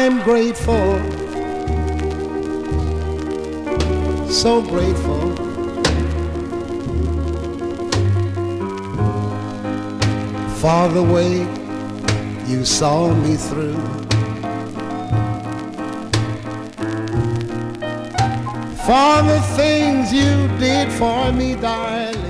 I'm grateful, so grateful for the way you saw me through, for the things you did for me, darling.